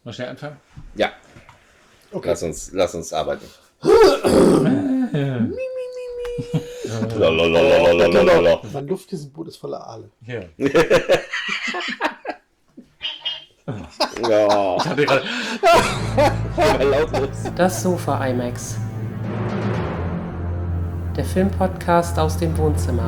Mal schnell anfangen? Ja. Okay. Lass uns arbeiten. Mein Luftkissenboot ist voller Aale. Ja. Ja. Ich hatte gerade. Lautlos. Das Sofa IMAX. Der Filmpodcast aus dem Wohnzimmer.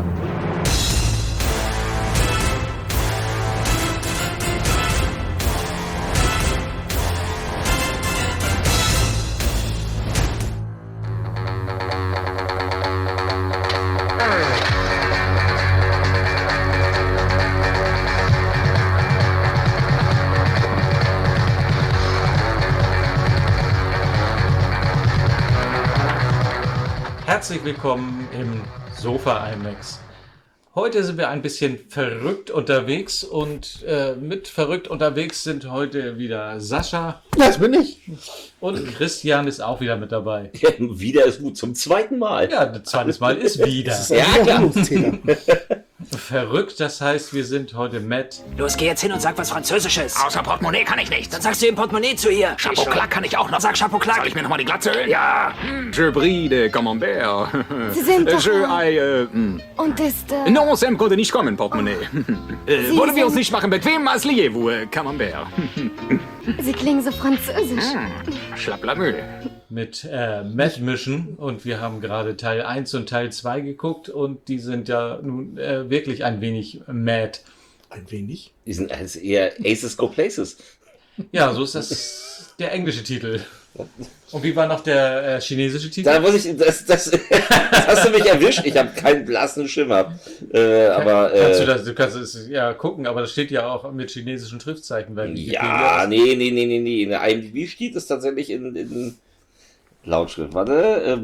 Herzlich willkommen im Sofa IMAX. Heute sind wir ein bisschen verrückt unterwegs und mit verrückt unterwegs sind heute wieder Sascha Das bin ich. und Christian ist auch wieder mit dabei. Ja, wieder ist gut, zum zweiten Mal. Ja, das zweite Mal ist wieder. Das ist ein Ja, klar. Wiederholungstäter. Verrückt, das heißt, wir sind heute Matt. Los, geh jetzt hin und sag was Französisches. Außer Portemonnaie kann ich nicht. Dann sagst du im Portemonnaie zu ihr. Chapeau clac kann ich auch noch. Sag Chapeau clac. Soll ich mir nochmal die Glatze ölen? Ja. Je brille de camembert. Sie sind doch... Je aille... Und ist... Non, ça me konnte nicht kommen, Portemonnaie. Wollen wir uns sind- nicht machen bequem? Asliez-vous, camembert. Sie klingen so französisch. Schlapp la Mühe. Mit Matt Mission und wir haben gerade Teil 1 und Teil 2 geguckt und die sind ja nun wirklich ein wenig mad. Ein wenig. Die sind also eher Aces Go Places. Ja, so ist das der englische Titel. Und wie war noch der chinesische Titel? Da muss ich, das hast du mich erwischt. Ich habe keinen blassen Schimmer. Aber Du kannst es ja gucken, aber das steht ja auch mit chinesischen Schriftzeichen. Weil ja, nee. In der IMDb steht es tatsächlich in Lautschrift. Warte.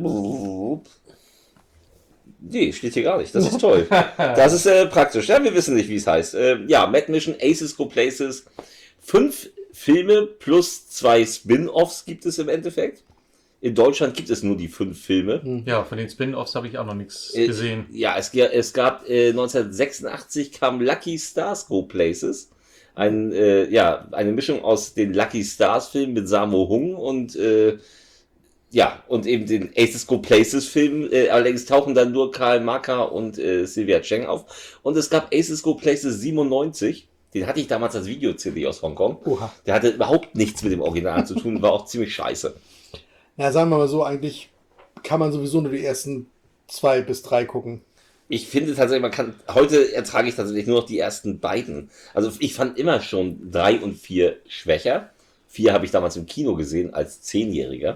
Nee, steht hier gar nicht. Das ist toll. Das ist praktisch. Ja, wir wissen nicht, wie es heißt. Ja, Mad Mission, Aces Go Places. 5 Filme plus 2 Spin-Offs gibt es im Endeffekt. In Deutschland gibt es nur die 5 Filme. Ja, von den Spin-Offs habe ich auch noch nichts gesehen. Ja, es gab 1986 kam Lucky Stars Go Places. Eine Mischung aus den Lucky Stars Filmen mit Sammo Hung und und eben den Aces Go Places Film. Allerdings tauchen dann nur Karl Marker und Sylvia Cheng auf. Und es gab Aces Go Places 97. Den hatte ich damals als Video-CD aus Hongkong. Oha. Der hatte überhaupt nichts mit dem Original zu tun, war auch ziemlich scheiße. Na, sagen wir mal so, eigentlich kann man sowieso nur die ersten 2 bis 3 gucken. Ich finde tatsächlich, heute ertrage ich tatsächlich nur noch die ersten beiden. Also ich fand immer schon 3 und 4 schwächer. 4 habe ich damals im Kino gesehen als 10-Jähriger.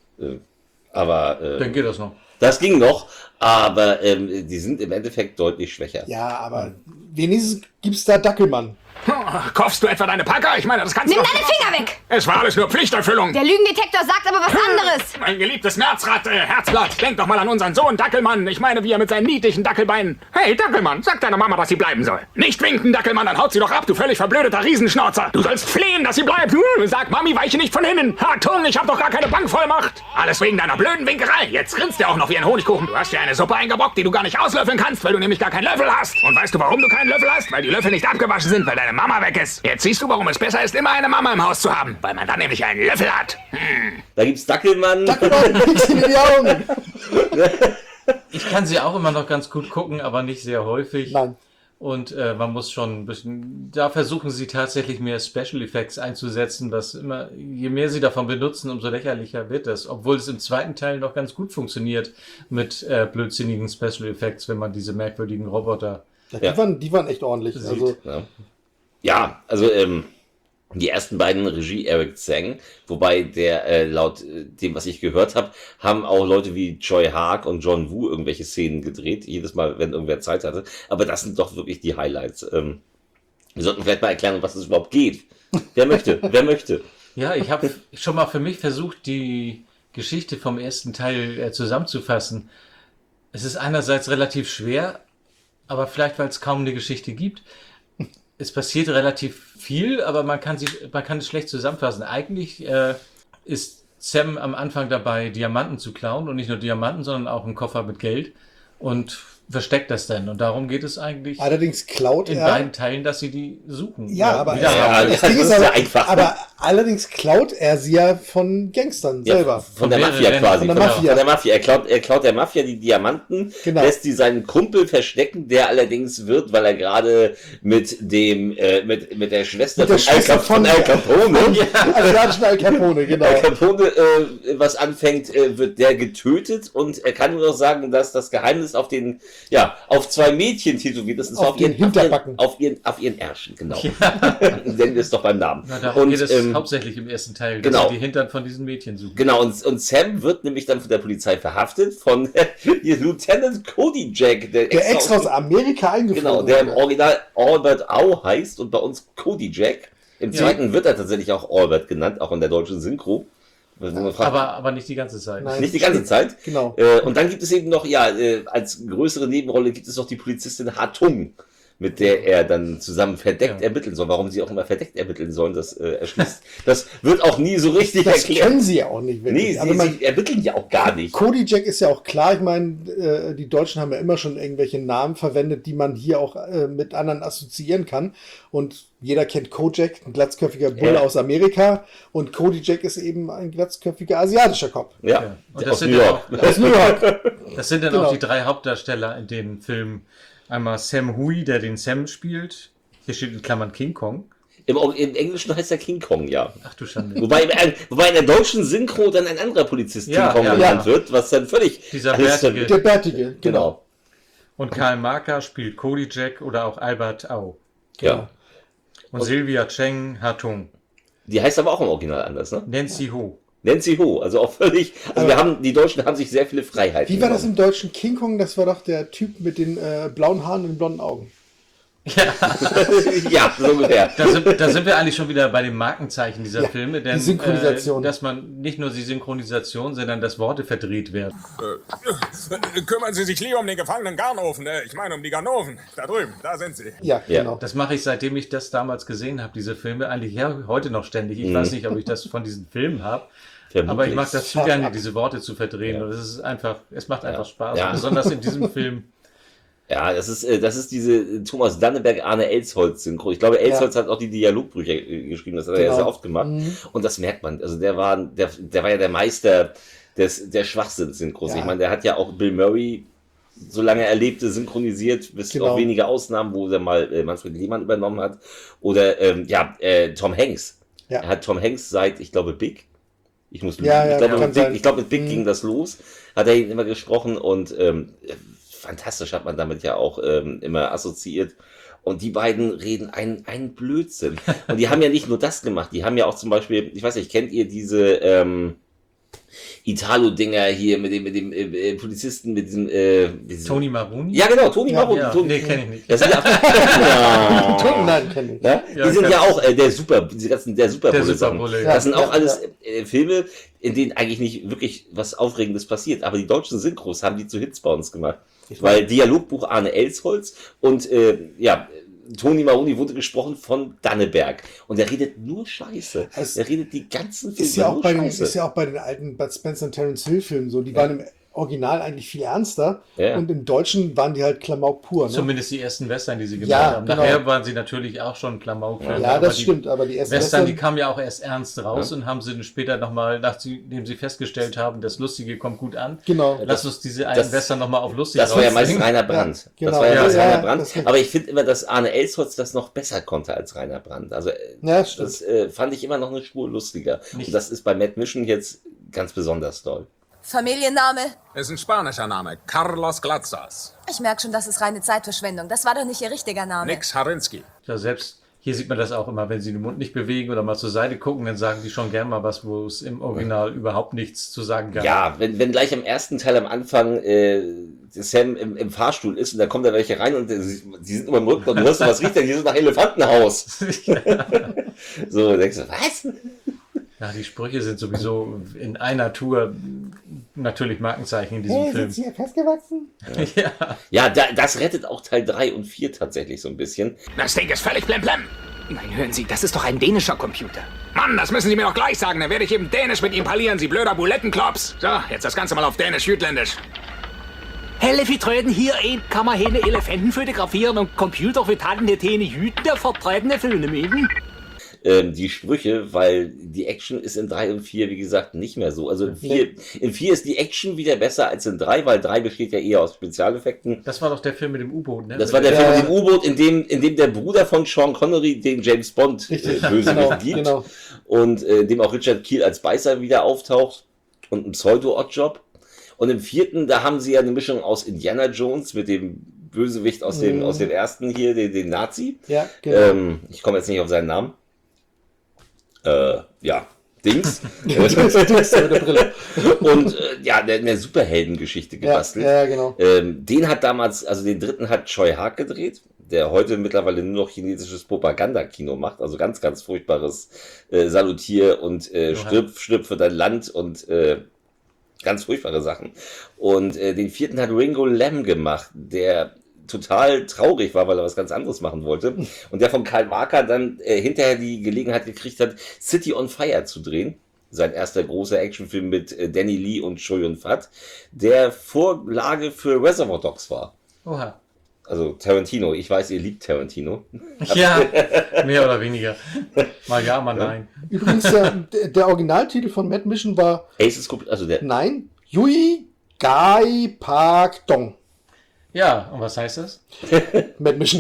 Dann geht das noch. Das ging noch, aber die sind im Endeffekt deutlich schwächer. Ja, aber wenigstens gibt's da Dackelmann. Kaufst du etwa deine Packer? Ich meine, das kannst du Nimm doch... deine Finger weg! Es war alles nur Pflichterfüllung. Der Lügendetektor sagt aber was anderes. Mein geliebtes Märzrad, Herzblatt, denk doch mal an unseren Sohn Dackelmann. Ich meine, wie er mit seinen niedlichen Dackelbeinen... Hey, Dackelmann, sag deiner Mama, dass sie bleiben soll. Nicht winken, Dackelmann, dann haut sie doch ab, du völlig verblödeter Riesenschnauzer. Du sollst flehen, dass sie bleibt. Sag, Mami, weiche nicht von hinnen. Hartung, ich hab doch gar keine Bankvollmacht. Alles wegen deiner blöden Winkerei. Jetzt grinst du auch noch wie ein Honigkuchen. Du hast dir eine Suppe eingebockt, die du gar nicht auslöffeln kannst, weil du nämlich gar keinen Löffel hast. Und weißt du, warum du keinen Löffel hast? Weil die Löffel nicht abgewaschen sind, weil deine Mama weg ist. Jetzt siehst du, warum es besser ist, immer eine Mama im Haus zu haben. Weil man dann nämlich einen Löffel hat. Da gibt's Dackelmann. Pixel in die Augen. Ich kann sie auch immer noch ganz gut gucken, aber nicht sehr häufig. Nein. Und man muss schon ein bisschen, da versuchen sie tatsächlich mehr Special Effects einzusetzen, was immer, je mehr sie davon benutzen, umso lächerlicher wird das. Obwohl es im zweiten Teil noch ganz gut funktioniert mit blödsinnigen Special Effects, wenn man diese merkwürdigen Roboter Ja, die waren echt ordentlich. sieht. Also, Ja, also die ersten beiden Regie Eric Tsang, wobei der laut dem, was ich gehört habe, haben auch Leute wie Choi Haag und John Woo irgendwelche Szenen gedreht, jedes Mal, wenn irgendwer Zeit hatte. Aber das sind doch wirklich die Highlights. Wir sollten vielleicht mal erklären, um was es überhaupt geht. Wer möchte? Wer möchte? Ja, ich habe schon mal für mich versucht, die Geschichte vom ersten Teil zusammenzufassen. Es ist einerseits relativ schwer, aber vielleicht, weil es kaum eine Geschichte gibt. Es passiert relativ viel, aber man kann es schlecht zusammenfassen. Eigentlich ist Sam am Anfang dabei, Diamanten zu klauen und nicht nur Diamanten, sondern auch einen Koffer mit Geld und versteckt das dann. Und darum geht es eigentlich allerdings klaut in er. beiden Teilen, dass sie die suchen. Ja, Oder aber wieder haben. Ja, das das Ding ist ist ja einfach. aber Allerdings klaut er sie ja von Gangstern selber. Von der Von Mafia mehreren, quasi. von der Mafia. Von der Mafia. Er klaut der Mafia die Diamanten, Genau. lässt die seinen Kumpel verstecken, der allerdings wird, weil er gerade mit der Schwester Mit der Schwester von Al Capone, Asiatischen Al Capone, genau. Al Capone was anfängt, wird der getötet und er kann nur noch sagen, dass das Geheimnis auf 2 Mädchen tätowiert ist. Und zwar Auf den Hinterbacken. Auf ihren Ärschen, genau. Nennen wir es doch beim Namen. Na, darum geht es Und, hauptsächlich im ersten Teil, genau. dass sie die Hintern von diesen Mädchen suchen. Genau, und Sam wird nämlich dann von der Polizei verhaftet, von Lieutenant Cody Jack, Der extra aus Amerika eingeflogen genau, der im wurde. Original Albert Au heißt und bei uns Cody Jack. Im Ja. zweiten wird er tatsächlich auch Albert genannt, auch in der deutschen Synchro. Wenn man fragt, Aber nicht die ganze Zeit. Nein. nicht die ganze Zeit. Genau. Und dann gibt es eben noch, als größere Nebenrolle gibt es noch die Polizistin Hatung, mit der er dann zusammen verdeckt ermitteln soll. Warum sie auch immer verdeckt ermitteln sollen, das erschließt. Das wird auch nie so richtig Das erklärt. können sie ja auch nicht wirklich. Nee, Aber sie ermitteln ja auch gar nicht. Cody Jack ist ja auch klar, ich meine, die Deutschen haben ja immer schon irgendwelche Namen verwendet, die man hier auch mit anderen assoziieren kann. Und jeder kennt Kojak, ein glatzköpfiger Bulle Ja. aus Amerika. Und Cody Jack ist eben ein glatzköpfiger asiatischer Kopf. Ja, Und das aus sind New dann York. auch, Aus New York. das sind dann Genau. auch die 3 Hauptdarsteller in dem Film. Einmal Sam Hui, der den Sam spielt. Hier steht in Klammern King Kong. Im Englischen heißt er King Kong, ja. Ach du Schande. Wobei in der deutschen Synchro dann ein anderer Polizist Ja, King Kong ja. genannt wird, was dann völlig... Dieser alles bärtige. Der Bärtige. Genau. Und Karl Marker spielt Cody Jack oder auch Albert Au. Ja. Und Sylvia Cheng Hatung. Die heißt aber auch im Original anders, ne? Nancy Ho. Nancy Ho, also auch völlig... Also die Deutschen haben sich sehr viele Freiheiten Wie war das genommen. im deutschen King Kong? Das war doch der Typ mit den blauen Haaren und den blonden Augen. Ja, so ungefähr. Da sind wir eigentlich schon wieder bei den Markenzeichen dieser Ja, Filme, denn die Synchronisation. dass man nicht nur die Synchronisation, sondern dass Worte verdreht werden. Kümmern Sie sich lieber um den gefangenen Garnofen. Ich meine um die Garnoven. Da drüben, da sind sie. Ja, Ja. genau. Das mache ich, seitdem ich das damals gesehen habe, diese Filme, eigentlich heute noch ständig. Ich weiß nicht, ob ich das von diesen Filmen habe. Vermutlich. Aber ich mag das zu gerne, diese Worte zu verdrehen. Und es macht einfach Spaß. Ja. Besonders in diesem Film. Ja, das ist diese Thomas Danneberg, Arne Elsholz Synchro. Ich glaube, Elsholz hat auch die Dialogbücher geschrieben, das hat er ja Genau. sehr oft gemacht. Und das merkt man. Also der war ja der Meister der Schwachsinns-Synchros. Ja. Ich meine, der hat ja auch Bill Murray, solange er lebte, synchronisiert, bis Genau. auf wenige Ausnahmen, wo er mal Manfred Lehmann übernommen hat. Oder Tom Hanks. Ja. Er hat Tom Hanks seit, ich glaube, Big. Ich muss lügen. Ja, ja, kann mit sein. Big, ich glaube, mit Big ging das los. Hat er ihn immer gesprochen und fantastisch hat man damit ja auch immer assoziiert. Und die beiden reden einen Blödsinn. Und die haben ja nicht nur das gemacht, die haben ja auch zum Beispiel, ich weiß nicht, kennt ihr diese Italo-Dinger hier mit dem Polizisten, mit diesem Tony Maruni? Ja, genau, Tony Maroni. Ja. Tony, Nee, kenne ich nicht. Das sind ja, Nein, kenne ich. ja, Ja, die sind ich ja hab's. auch der Superbulle. Superbulle, Das sind ja. auch alles Filme, in denen eigentlich nicht wirklich was Aufregendes passiert. Aber die deutschen Synchros haben die zu Hits bei uns gemacht. Weil Dialogbuch Arne Elsholz und Tony Maroni wurde gesprochen von Danneberg. Und er redet nur Scheiße. Er redet die ganzen Filme Ist ja, auch nur bei den, Scheiße. ist ja auch bei den alten Bud Spencer und Terence Hill Filmen so. Die waren im Original eigentlich viel ernster. Ja. Und im Deutschen waren die halt Klamauk pur. Ne? Zumindest die ersten Western, die sie gemacht Ja, haben. genau. Nachher waren sie natürlich auch schon Klamaukfilme. Ja, aber das die stimmt. Aber die ersten Western, die kamen ja auch erst ernst raus und haben sie dann später nochmal, nachdem sie festgestellt haben, das Lustige kommt gut an. Genau. Lass uns diese alten Das- Western nochmal auf lustig Das war ja meistens rausbringen. Rainer Brandt. Ja, Das war ja genau. meistens Ja, Rainer ja, Brandt. das stimmt. Aber ich finde immer, dass Arne Elsholz das noch besser konnte als Rainer Brandt. Also Ja, das stimmt. das fand ich immer noch eine Spur lustiger. Und das ist bei Mad Mission jetzt ganz besonders toll. Familienname? Ist ein spanischer Name. Carlos Glatzas. Ich merke schon, das ist reine Zeitverschwendung. Das war doch nicht Ihr richtiger Name. Nix Harinski. Ja, selbst hier sieht man das auch immer, wenn sie den Mund nicht bewegen oder mal zur Seite gucken, dann sagen die schon gern mal was, wo es im Original überhaupt nichts zu sagen gab. Ja, wenn gleich am ersten Teil am Anfang Sam im Fahrstuhl ist und da kommen da welche rein und die sind immer im Rücken und du hörst, was riecht denn? Hier ist nach Elefantenhaus. So, denkst du, was? Ja, die Sprüche sind sowieso in einer Tour natürlich Markenzeichen in diesem Film. hier festgewachsen? Ja. Ja, das rettet auch Teil 3 und 4 tatsächlich so ein bisschen. Das Ding ist völlig blemblem. Nein, hören Sie, das ist doch ein dänischer Computer. Mann, das müssen Sie mir doch gleich sagen. Dann werde ich eben Dänisch mit ihm parlieren, Sie blöder Bulettenklops. So, jetzt das Ganze mal auf Dänisch-Jütländisch. Helle Vertreten hier ein, kann man hier Elefanten fotografieren und Computer für Taten der Täne Jüten der vertretene Filme mit. die Sprüche, weil die Action ist in 3 und 4, wie gesagt, nicht mehr so. Also in 4 ist die Action wieder besser als in 3, weil 3 besteht ja eher aus Spezialeffekten. Das war doch der Film mit dem U-Boot, ne? Das war der Film mit dem U-Boot, in dem der Bruder von Sean Connery den James Bond Bösewicht gibt. Genau. Und in dem auch Richard Kiel als Beißer wieder auftaucht und ein Pseudo-Oddjob. Und im 4., da haben sie ja eine Mischung aus Indiana Jones mit dem Bösewicht aus dem ersten hier, den Nazi. Ja, genau. Ich komme jetzt nicht auf seinen Namen. Dings. Mit der Brille. Und eine Superheldengeschichte gebastelt. Ja, genau. Den hat damals, also den 3. hat Choi Hak gedreht, der heute mittlerweile nur noch chinesisches Propagandakino macht, also ganz, ganz furchtbares Salutier und stirb für dein Land und ganz furchtbare Sachen. Und den 4. hat Ringo Lam gemacht, der total traurig war, weil er was ganz anderes machen wollte. Und der von Karl Walker dann hinterher die Gelegenheit gekriegt hat, City on Fire zu drehen. Sein erster großer Actionfilm mit Danny Lee und Chow Yun-Fat, der Vorlage für Reservoir Dogs war. Oha. Also Tarantino, ich weiß, ihr liebt Tarantino. Ja, mehr oder weniger. Mal ja, mal nein. Übrigens, der Originaltitel von Mad Mission war Aces, also der Yui Gai Pak Dong. Ja, und was heißt das? Mad Mission.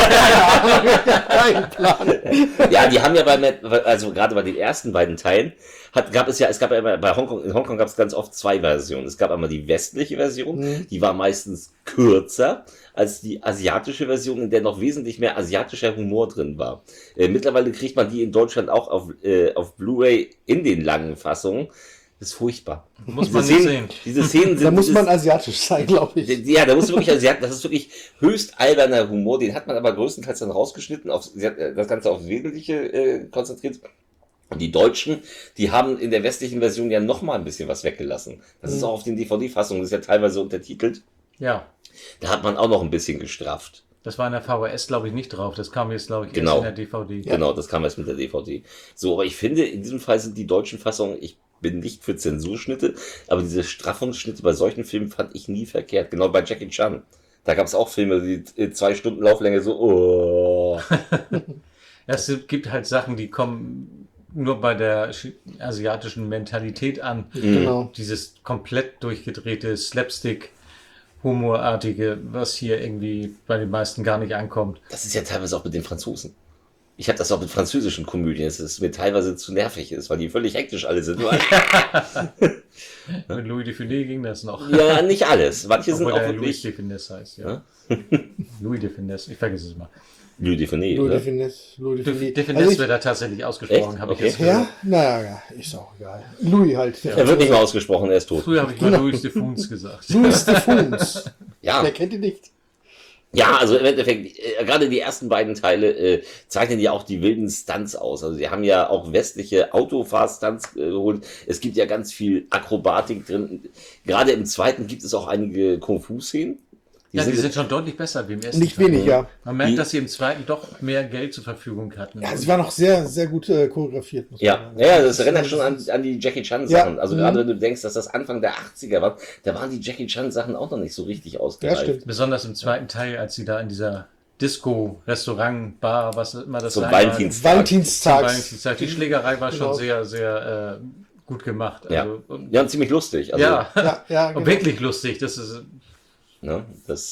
Kein Plan. Ja, die haben ja also gerade bei den ersten beiden Teilen, es gab ja immer, in Hongkong gab es ganz oft zwei Versionen. Es gab einmal die westliche Version, die war meistens kürzer als die asiatische Version, in der noch wesentlich mehr asiatischer Humor drin war. Mittlerweile kriegt man die in Deutschland auch auf Blu-ray in den langen Fassungen. Das ist furchtbar. Muss man nicht sehen. Diese Szenen sind. Da muss man asiatisch sein, glaube ich. Ja, da muss man wirklich asiatisch. Das ist wirklich höchst alberner Humor. Den hat man aber größtenteils dann rausgeschnitten, das Ganze aufs Wesentliche konzentriert. Und die Deutschen, die haben in der westlichen Version ja noch mal ein bisschen was weggelassen. Das ist auch auf den DVD-Fassungen, das ist ja teilweise untertitelt. Ja. Da hat man auch noch ein bisschen gestrafft. Das war in der VHS, glaube ich, nicht drauf. Das kam jetzt, glaube ich, Genau. erst in der DVD. Genau, das kam erst mit der DVD. So, aber ich finde, in diesem Fall sind die deutschen Fassungen, ich bin nicht für Zensurschnitte, aber diese Straffungsschnitte bei solchen Filmen fand ich nie verkehrt. Genau bei Jackie Chan. Da gab es auch Filme, die 2 Stunden Lauflänge so, oh. Ja, es gibt halt Sachen, die kommen nur bei der asiatischen Mentalität an. Genau. Dieses komplett durchgedrehte Slapstick-Humorartige, was hier irgendwie bei den meisten gar nicht ankommt. Das ist ja teilweise auch mit den Franzosen. Ich habe das auch mit französischen Komödien, dass es mir teilweise zu nervig ist, weil die völlig hektisch alle sind. Mit Louis de Funès ging das noch. Ja, nicht alles. Manche sind Obwohl auch der Louis wirklich... de Funès heißt, ja. Louis de Funès, ich vergesse es mal. Louis de Funès, Louis oder? de Funès. De Funès wird da tatsächlich ausgesprochen, Echt? habe ich Okay. jetzt gehört. Ja, naja, ist auch egal. Louis halt. Er wird nicht mal ausgesprochen, er ist tot. Früher habe ich mal Louis de Funès gesagt. Louis de Funès. Ja. Wer kennt ihn nicht? Ja, also im Endeffekt, gerade die ersten beiden Teile zeichnen ja auch die wilden Stunts aus. Also sie haben ja auch westliche Autofahr-Stunts geholt. Es gibt ja ganz viel Akrobatik drin. Gerade im zweiten gibt es auch einige Kung-Fu-Szenen. Die sind schon deutlich besser wie im ersten Nicht Teil. wenig, ja. Man merkt, dass sie im zweiten doch mehr Geld zur Verfügung hatten. Ja, sie war noch sehr, sehr gut choreografiert. Muss man Ja, sagen. ja, das erinnert schon an die Jackie Chan-Sachen. Ja. Also gerade wenn du denkst, dass das Anfang der 80er war, da waren die Jackie Chan-Sachen auch noch nicht so richtig Ja, ausgereift. stimmt. Besonders im zweiten Teil, als sie da in dieser Disco, Restaurant, Bar, was immer das Zum sein Valentinstag. Zum Valentinstags. Valentinstag. Die Schlägerei war Genau. schon sehr, sehr gut gemacht. Ja. Also, und, Ja, und ziemlich lustig. Also, ja. Ja, Und genau. wirklich lustig. Das ist, Ne,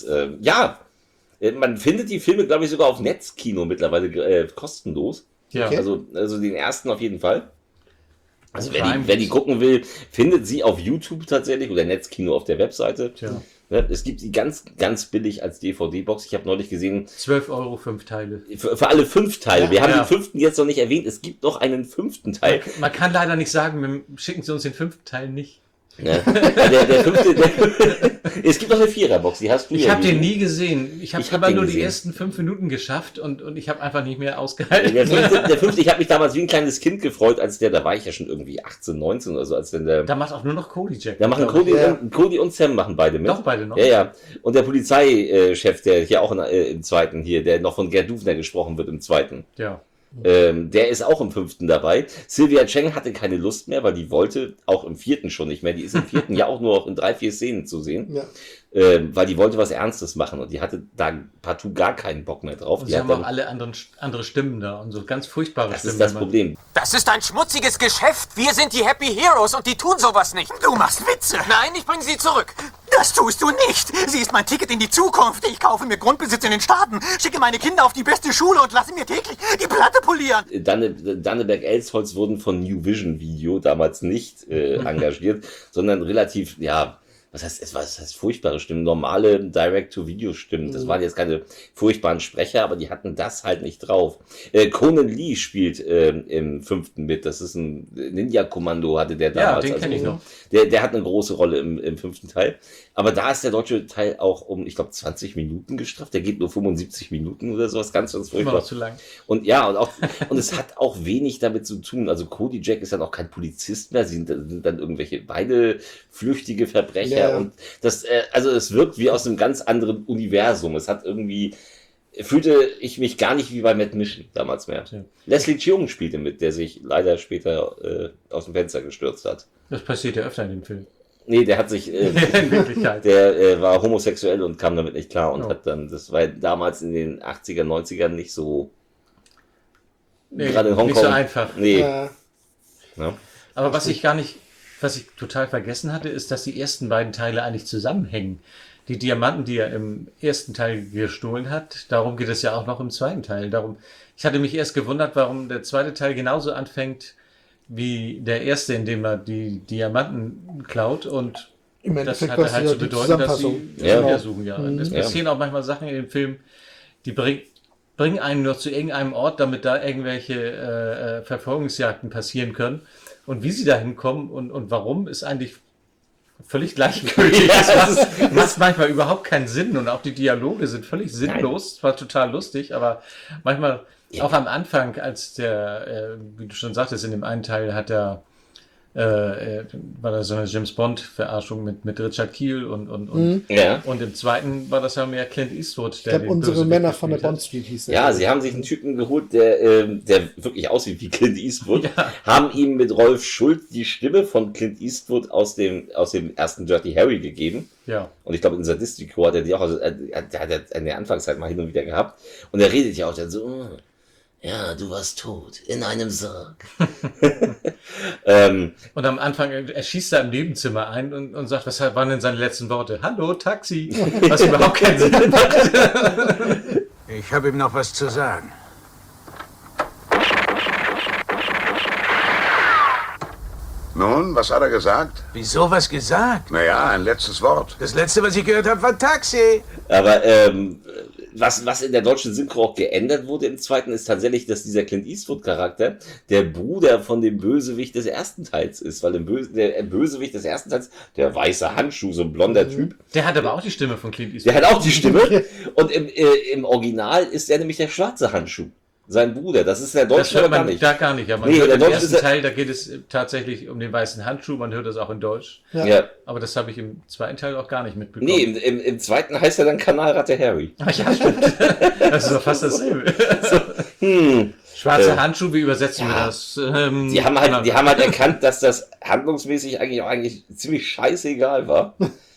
man findet die Filme, glaube ich, sogar auf Netzkino mittlerweile kostenlos. ja. Okay. Also den ersten auf jeden Fall. Also Prime wer die gibt's. gucken will, findet sie auf YouTube tatsächlich oder Netzkino auf der Webseite. Tja. Ne, es gibt sie ganz, ganz billig als DVD-Box. Ich habe neulich gesehen, 12 Euro, 5 Teile. für alle 5 Teile. Ja. Wir haben Ja. den 5. jetzt noch nicht erwähnt. Es gibt noch einen 5. Teil. Man kann leider nicht sagen, schicken Sie uns den 5. Teil nicht. Ne? Der 5. Es gibt noch eine 4er-Box, die hast du Ich ja habe den gesehen. nie gesehen. Ich habe Ich hab immer den nur die gesehen. ersten 5 Minuten geschafft und ich habe einfach nicht mehr ausgehalten. Der 5. Ich habe mich damals wie ein kleines Kind gefreut, als da war ich ja schon irgendwie 18, 19 oder so, als wenn der... Da macht auch nur noch Cody Jack. Da machen glaub ich. Cody und Sam machen beide mit. Doch, beide noch. Ja, ja. Und der Polizeichef, der hier auch im zweiten hier, der noch von Gerd Dufner gesprochen wird im zweiten. Ja. Der ist auch im 5. dabei. Sylvia Cheng hatte keine Lust mehr, weil die wollte auch im 4. schon nicht mehr. Die ist im 4. ja auch nur in 3-4 Szenen zu sehen. Ja. Weil die wollte was Ernstes machen und die hatte da partout gar keinen Bock mehr drauf. Und Die sie hat haben auch dann, alle andere Stimmen da und so ganz furchtbare das Stimmen. ist das immer. Problem. Das ist ein schmutziges Geschäft. Wir sind die Happy Heroes und die tun sowas nicht. Du machst Witze. Nein, ich bringe sie zurück. Das tust du nicht. Sie ist mein Ticket in die Zukunft. Ich kaufe mir Grundbesitz in den Staaten, schicke meine Kinder auf die beste Schule und lasse mir täglich die Platte polieren. Danneberg-Elsholz wurden von New Vision Video damals nicht engagiert, sondern relativ, ja, was heißt furchtbare Stimmen, normale Direct-to-Video-Stimmen. Das waren jetzt keine furchtbaren Sprecher, aber die hatten das halt nicht drauf. Conan Lee spielt im 5. mit. Das ist ein Ninja-Kommando, hatte der damals. Ja, den kenne ich noch. Der hat eine große Rolle im 5. Teil. Aber da ist der deutsche Teil auch um, ich glaube, 20 Minuten gestrafft. Der geht nur 75 Minuten oder sowas. Ganz Immer furchtbar. noch zu lang. Und ja, und es hat auch wenig damit zu tun. Also Cody Jack ist dann auch kein Polizist mehr. Sie sind dann irgendwelche beide flüchtige Verbrecher. Ja. Und das, also es wirkt wie aus einem ganz anderen Universum. Es hat irgendwie, fühlte ich mich gar nicht wie bei Matt Mission damals mehr. Ja. Leslie Cheung spielte mit, der sich leider später aus dem Fenster gestürzt hat. Das passiert ja öfter in dem Film. Nee, der hat sich, In Wirklichkeit. der war homosexuell und kam damit nicht klar und Oh. hat dann, das war damals in den 80er, 90ern nicht so, Nee, gerade in Hongkong. nicht so einfach. Nee. Ja. Ja. Aber was ich total vergessen hatte, ist, dass die ersten beiden Teile eigentlich zusammenhängen. Die Diamanten, die er im ersten Teil gestohlen hat, darum geht es ja auch noch im zweiten Teil. Ich hatte mich erst gewundert, warum der zweite Teil genauso anfängt wie der erste, in dem er die Diamanten klaut und Im das Endeffekt hatte war halt es zu ja die bedeuten, dass sie Zusammenfassung. Ja. wieder suchen. Ja. Es Ja. passieren auch manchmal Sachen in dem Film, die bringen einen nur zu irgendeinem Ort, damit da irgendwelche Verfolgungsjagden passieren können. Und wie sie da hinkommen und warum, ist eigentlich völlig gleichgültig. Ja, Das macht manchmal überhaupt keinen Sinn und auch die Dialoge sind völlig sinnlos. Zwar total lustig, aber manchmal auch am Anfang, als der, wie du schon sagtest, in dem einen Teil hat er war da so eine James Bond-Verarschung mit Richard Kiel und Ja. und im zweiten war das ja mehr Clint Eastwood, Ich glaube, den unsere Bösewicht Männer von der gespielt hat. Bond Street hieß der. Ja, sie haben sich einen Typen geholt, der wirklich aussieht wie Clint Eastwood, Ja. haben ihm mit Rolf Schult die Stimme von Clint Eastwood aus dem ersten Dirty Harry gegeben. Ja. Und ich glaube, in Sadistico hat er die auch, also, der hat er in der Anfangszeit mal hin und wieder gehabt. Und er redet ja auch dann so, "Oh, ja, du warst tot, in einem Sarg." Und am Anfang, er schießt da im Nebenzimmer ein und sagt, was waren denn seine letzten Worte? Hallo, Taxi! Was überhaupt keinen Sinn macht. Ich habe ihm noch was zu sagen. Nun, was hat er gesagt? Wieso was gesagt? Naja, ein letztes Wort. Das letzte, was ich gehört habe, war Taxi. Aber was in der deutschen Synchro auch geändert wurde im zweiten, ist tatsächlich, dass dieser Clint Eastwood-Charakter der Bruder von dem Bösewicht des ersten Teils ist. Weil der Bösewicht des ersten Teils, der weiße Handschuh, so ein blonder Typ, Der hat aber auch die Stimme von Clint Eastwood. der hat auch die Stimme. Und im Original ist er nämlich der schwarze Handschuh. Sein Bruder. Das ist in der Das deutschen hört aber gar man nicht. da gar nicht. Ja, man Nee, hört der im Deutsche ersten ist ja- Teil, da geht es tatsächlich um den weißen Handschuh. Man hört das auch in Deutsch. Ja. Aber das habe ich im zweiten Teil auch gar nicht mitbekommen. Nee, im zweiten heißt er dann Kanalratte Harry. Ach ja, stimmt. Das ist doch fast dasselbe. Schwarzer Handschuh, wie übersetzen wir das? Die haben halt erkannt, dass das handlungsmäßig eigentlich ziemlich scheißegal war.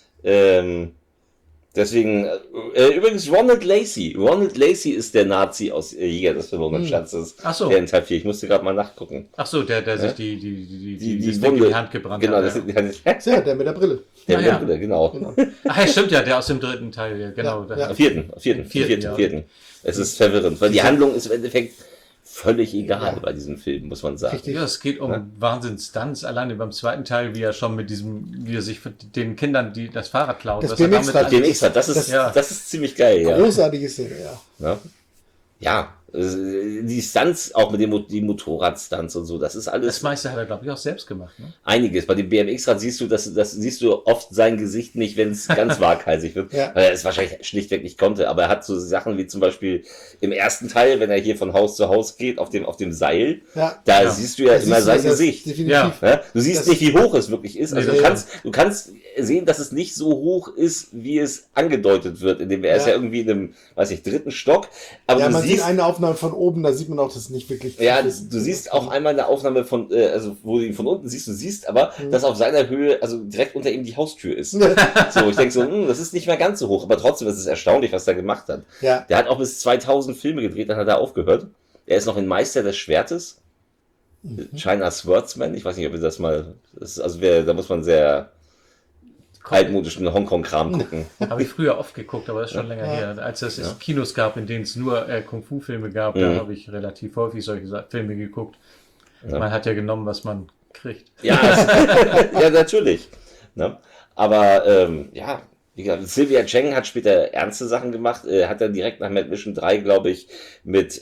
Deswegen, übrigens Ronald Lacey. Ronald Lacey ist der Nazi aus Jäger des verlorenen Schatzes. Ach so. Der in Teil 4. Ich musste gerade mal nachgucken. Ach so, der sich das Ding Wunde in die Hand gebrannt genau, hat. das Ja. Ja, der mit der Brille. der Ah, ja. Brille, genau. Ach ja, stimmt ja, der aus dem dritten Teil, ja, genau. Ja, ja. Am vierten. Ja. Es ist verwirrend, weil die Handlung ist im Endeffekt völlig egal bei diesem Film, muss man sagen. Richtig. Ja, es geht um Wahnsinns-Stunts, alleine beim zweiten Teil, wie er sich für den Kindern das Fahrrad klaut. Das was er BMX-Rad. damit DMX hat, das ist ziemlich geil, ja. Großartige Szene, ja. Ja, die Stunts, auch mit die Motorrad-Stunts und so, das ist alles Das meiste hat er, glaube ich, auch selbst gemacht. Ne? einiges. Bei dem BMX-Rad siehst du, das siehst du oft sein Gesicht nicht, wenn es ganz waghalsig wird, Ja. weil er es wahrscheinlich schlichtweg nicht konnte. Aber er hat so Sachen wie zum Beispiel im ersten Teil, wenn er hier von Haus zu Haus geht, auf dem Seil, Ja. da siehst du ja Da immer siehst du sein das Gesicht. Definitiv. Ja. Ja? Du siehst Das- nicht, wie hoch es wirklich ist. Also Nee, du kannst sehen, dass es nicht so hoch ist, wie es angedeutet wird, indem er ist ja irgendwie in einem, weiß ich, 3. Stock. Aber ja, du man siehst sieht eine Aufnahme von oben, da sieht man auch, dass es nicht wirklich... Ja, du siehst auch einmal eine Aufnahme von, also wo du ihn von unten siehst, du siehst aber, dass auf seiner Höhe, also direkt unter ihm die Haustür ist. So, ich denke so, das ist nicht mehr ganz so hoch, aber trotzdem ist es erstaunlich, was er gemacht hat. Ja. Der hat auch bis 2000 Filme gedreht, dann hat er aufgehört. Er ist noch in Meister des Schwertes. China Swordsman, ich weiß nicht, ob ihr das mal, da muss man sehr altmodischen Hongkong-Kram gucken. Habe ich früher oft geguckt, aber das ist schon länger her. Als es Kinos gab, in denen es nur Kung-Fu-Filme gab, da habe ich relativ häufig solche Filme geguckt. Ja. Man hat ja genommen, was man kriegt. Ja, ja natürlich. Ne? Aber wie gesagt, Sylvia Cheng hat später ernste Sachen gemacht, hat dann direkt nach Mad Mission 3, glaube ich, mit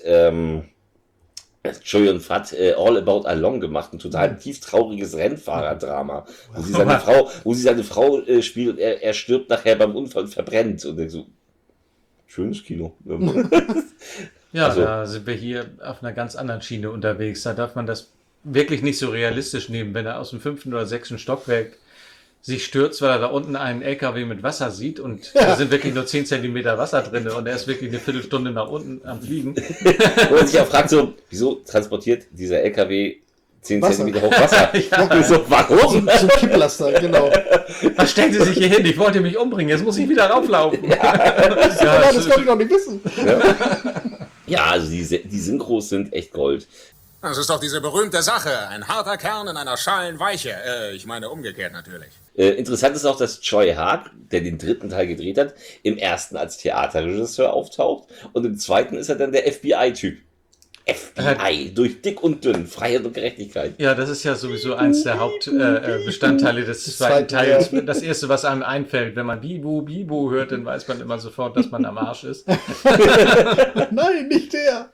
Choi Yun-fat All About Along gemacht, ein total tief trauriges Rennfahrerdrama, wo sie seine Frau spielt und er stirbt nachher beim Unfall und verbrennt und so. Schönes Kino. Ja, also, da sind wir hier auf einer ganz anderen Schiene unterwegs. Da darf man das wirklich nicht so realistisch nehmen, wenn er aus dem 5. oder 6. Stockwerk sich stürzt, weil er da unten einen LKW mit Wasser sieht und da sind wirklich nur 10 Zentimeter Wasser drin und er ist wirklich eine Viertelstunde nach unten am Fliegen. Wo man sich auch fragt, so, wieso transportiert dieser LKW 10 Zentimeter hoch Wasser? Ja. So, warum? Zum Kipplaster, genau. Was stellen Sie sich hier hin? Ich wollte mich umbringen, jetzt muss ich wieder rauflaufen. Das wollte ich noch nicht wissen. Ja, also die Synchros sind echt Gold. Das ist doch diese berühmte Sache. Ein harter Kern in einer schalen Weiche. Ich meine umgekehrt natürlich. Interessant ist auch, dass Choi Hart, der den 3. Teil gedreht hat, im 1. als Theaterregisseur auftaucht und im 2. ist er dann der FBI-Typ. FBI, durch dick und dünn, Freiheit und Gerechtigkeit. Ja, das ist ja sowieso eins der Hauptbestandteile des 2. Teils. Das erste, was einem einfällt, wenn man Bibo, Bibo hört, dann weiß man immer sofort, dass man am Arsch ist. Nein, nicht der.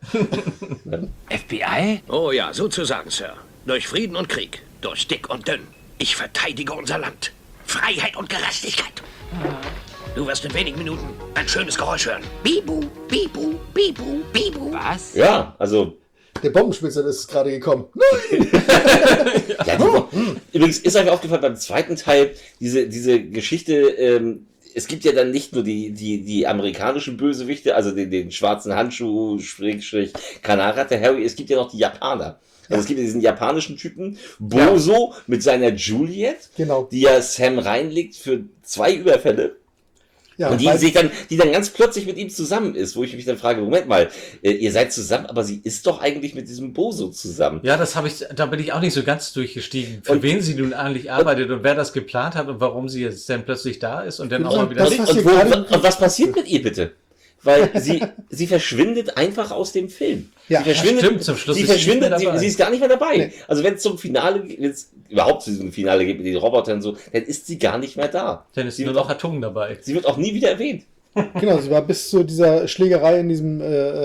FBI? Oh ja, sozusagen, Sir. Durch Frieden und Krieg, durch dick und dünn. Ich verteidige unser Land. Freiheit und Gerechtigkeit. Du wirst in wenigen Minuten ein schönes Geräusch hören. Bibu, Bibu, Bibu, Bibu. Was? Ja, also... Der Bombenspitzer ist gerade gekommen. Übrigens ist euch aufgefallen beim 2. Teil, diese Geschichte... es gibt ja dann nicht nur die amerikanischen Bösewichte, also den schwarzen Handschuh, Kanaratte Harry, es gibt ja noch die Japaner. Also es gibt ja diesen japanischen Typen, Bozo mit seiner Juliet, die ja Sam reinlegt für 2 Überfälle. Ja, und die dann ganz plötzlich mit ihm zusammen ist, wo ich mich dann frage, Moment mal, ihr seid zusammen, aber sie ist doch eigentlich mit diesem Bozo zusammen. Ja, da bin ich auch nicht so ganz durchgestiegen, für wen sie nun eigentlich arbeitet und wer das geplant hat und warum sie jetzt dann plötzlich da ist und dann auch mal wieder... Und was passiert mit ihr bitte? Weil sie verschwindet einfach aus dem Film. Ja, sie verschwindet, stimmt, zum Schluss sie ist gar nicht mehr dabei. Nee. Also wenn es überhaupt zu diesem Finale geht mit den Robotern und so, dann ist sie gar nicht mehr da. Dann ist sie nur noch Hatung dabei. Sie wird auch nie wieder erwähnt. Genau, sie war bis zu dieser Schlägerei in diesem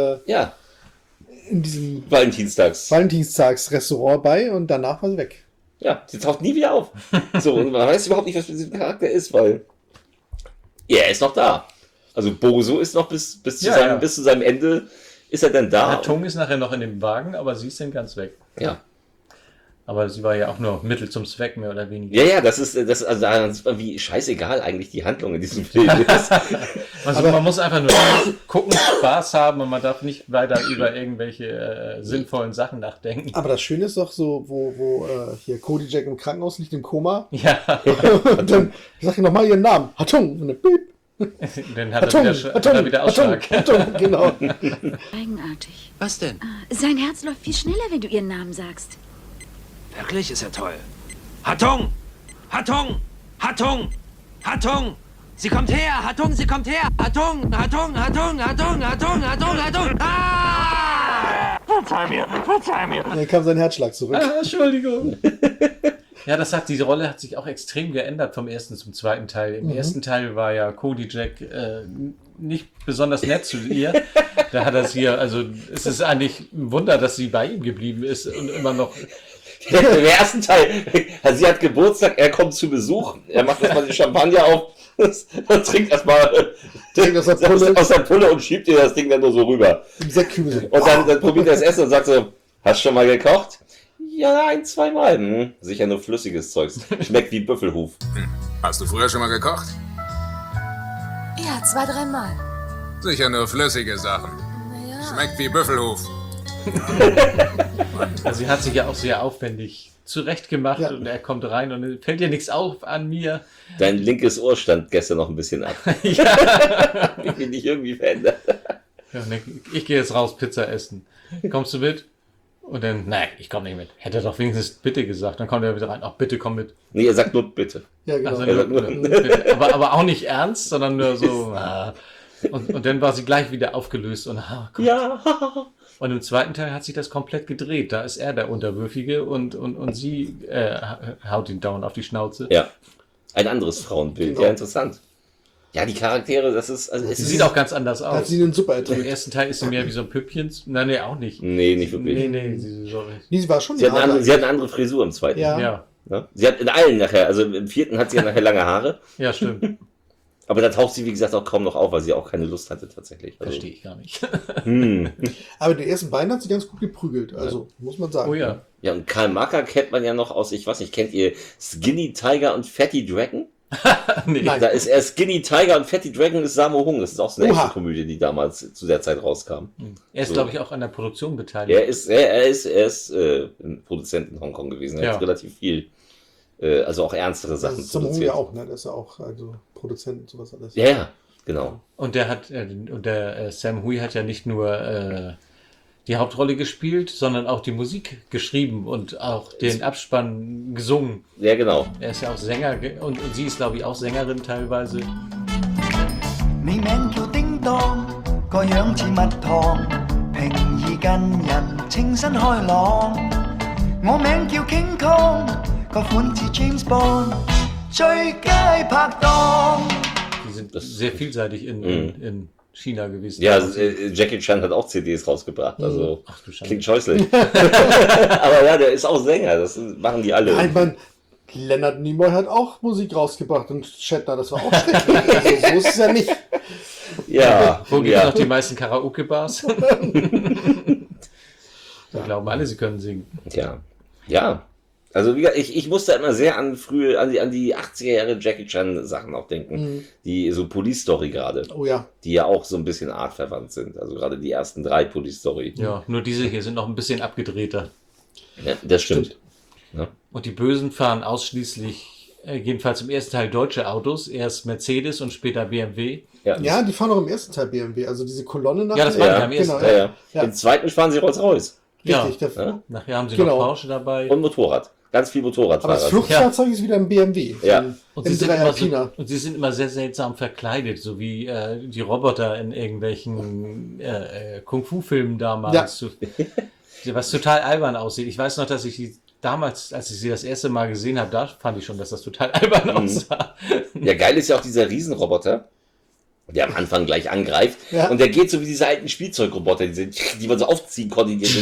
Valentinstags-Restaurant bei und danach war sie weg. Ja, sie taucht nie wieder auf. So, und man weiß überhaupt nicht, was mit diesem Charakter ist, weil er ist noch da. Also Bozo ist noch bis zu seinem Ende ist er dann da. Hatung ist nachher noch in dem Wagen, aber sie ist dann ganz weg. Ja. Aber sie war ja auch nur Mittel zum Zweck, mehr oder weniger. Ja, das ist wie scheißegal eigentlich die Handlung in diesem Film ist. Also man muss einfach nur gucken, Spaß haben und man darf nicht weiter über irgendwelche sinnvollen Sachen nachdenken. Aber das Schöne ist doch so, wo hier Cody Jack im Krankenhaus liegt, im Koma. Ja. Und dann sag ich nochmal ihren Namen. Hatung. Und dann piep. Dann hat er wieder Ausschlag. Hatung, genau. Eigenartig. Was denn? Sein Herz läuft viel schneller, wenn du ihren Namen sagst. Wirklich ist er toll. Hatung! Hatung! Hatung! Hatung! Sie kommt her! Hatung, sie kommt her! Hatung! Hatung! Hatung! Hatung! Hatung! Hatung! Hatung! Ah! Verzeih mir! Dann kam sein Herzschlag zurück. Entschuldigung. Ja, diese Rolle hat sich auch extrem geändert vom 1. zum 2. Teil. Im 1. Teil war ja Cody Jack nicht besonders nett zu ihr. Da hat er sie also es ist eigentlich ein Wunder, dass sie bei ihm geblieben ist und immer noch... Im 1. Teil, sie hat Geburtstag, er kommt zu Besuch, er macht erstmal den Champagner auf und trinkt erstmal aus der Pulle und schiebt ihr das Ding dann nur so rüber. Im Säckchen. Und dann probiert er das Essen und sagt so, hast du schon mal gekocht? Ja, 1, 2 Mal. Sicher nur flüssiges Zeugs. Schmeckt wie Büffelhuf. Hast du früher schon mal gekocht? Ja, 2, 3 Mal. Sicher nur flüssige Sachen. Naja. Schmeckt wie Büffelhuf. Also sie hat sich ja auch sehr aufwendig zurechtgemacht und er kommt rein und fällt dir nichts auf an mir. Dein linkes Ohr stand gestern noch ein bisschen ab. Ja. Ich bin nicht irgendwie verändert. Ja, ne, ich gehe jetzt raus Pizza essen. Kommst du mit? Und dann, nein, ich komme nicht mit. Hätte er doch wenigstens bitte gesagt. Dann kommt er wieder rein. Ach, bitte komm mit. Nee, er sagt nur bitte. Ja, genau. Also Er sagt nur, bitte. Aber auch nicht ernst, sondern nur so. Und dann war sie gleich wieder aufgelöst und Gott. Ja. Und im zweiten Teil hat sich das komplett gedreht. Da ist er der Unterwürfige und sie haut ihn dauernd auf die Schnauze. Ja. Ein anderes Frauenbild. Genau. Ja, interessant. Ja, die Charaktere, das ist... Also Sie sieht auch ganz anders aus. Hat sie den super Im erträgt. ersten Teil ist sie mehr wie so ein Püppchen. Nein, nee, auch nicht. Nee, nicht wirklich. Nee, sorry. Sie war schon Sie hat eine andere Frisur im zweiten. Ja. Ja, Ne? Sie hat in allen nachher, also im 4. hat sie ja nachher lange Haare. ja, stimmt. Aber da taucht sie, wie gesagt, auch kaum noch auf, weil sie auch keine Lust hatte tatsächlich. Also, Verstehe ich gar nicht. Aber den ersten beiden hat sie ganz gut geprügelt. Also, muss man sagen. Oh ja. Ja, und Karl Macker kennt man ja noch aus, ich weiß nicht, kennt ihr Skinny Tiger und Fatty Dragon? Nee. Nein. Da ist er Skinny Tiger und Fatty Dragon ist Sammo Hung. Das ist auch so eine Oha. Actionkomödie, die damals zu der Zeit rauskam. Er ist, So. glaube ich, auch an der Produktion beteiligt. Er ist ein Produzent in Hongkong gewesen. Er Ja. hat relativ viel, also auch ernstere Das Sachen ist Sammo produziert. ja auch, ne? Der ist ja auch also Produzent und sowas alles. Ja, genau. Und der Sam Hui hat ja nicht nur die Hauptrolle gespielt, sondern auch die Musik geschrieben und auch den Abspann gesungen. Ja, genau. Er ist ja auch Sänger und sie ist, glaube ich, auch Sängerin teilweise. 你名叫叮當，個樣似蜜糖，平易近人，清新開朗。我名叫 King Kong，個款似 James Bond，最佳拍檔。 Die sind sehr vielseitig in China gewesen. Ja, Jackie Chan hat auch CDs rausgebracht, also Ach du Schande. klingt scheußlich. Aber ja, der ist auch Sänger, das machen die alle. Ich meine, Leonard Nimoy hat auch Musik rausgebracht und Shatner, das war auch schrecklich. Also, so ist es ja nicht. Ja, Wo gibt es ja. noch die meisten Karaoke-Bars? Wir glauben alle, sie können singen. Ja. Also wie gesagt, ich musste immer sehr an die 80er Jahre Jackie Chan Sachen auch denken. Die so Police Story gerade. Oh ja. Die ja auch so ein bisschen artverwandt sind. Also gerade die ersten 3 Police Story. Ja, nur diese hier sind noch ein bisschen abgedrehter. Ja, das stimmt. Ja. Und die Bösen fahren ausschließlich, jedenfalls im ersten Teil, deutsche Autos. Erst Mercedes und später BMW. Ja, die fahren auch im ersten Teil BMW. Also diese Kolonne nach Ja, das war ja im ersten genau, Teil. ja. Im zweiten fahren sie Rolls-Royce. Richtig. Ja. Nachher haben sie Genau. noch Porsche dabei. Und Motorrad. Ganz viel Motorradfahrer. Aber das Fluchtfahrzeug ist wieder ein BMW. Ja. Und sie, M3 sind immer Alpina. und sie sind immer sehr seltsam verkleidet, so wie die Roboter in irgendwelchen Kung-Fu-Filmen damals. Was total albern aussieht. Ich weiß noch, dass ich die damals, als ich sie das erste Mal gesehen habe, da fand ich schon, dass das total albern aussah. Ja, geil ist ja auch dieser Riesenroboter, der am Anfang gleich angreift. Ja. Und der geht so wie diese alten Spielzeugroboter, die man so aufziehen konnte. Die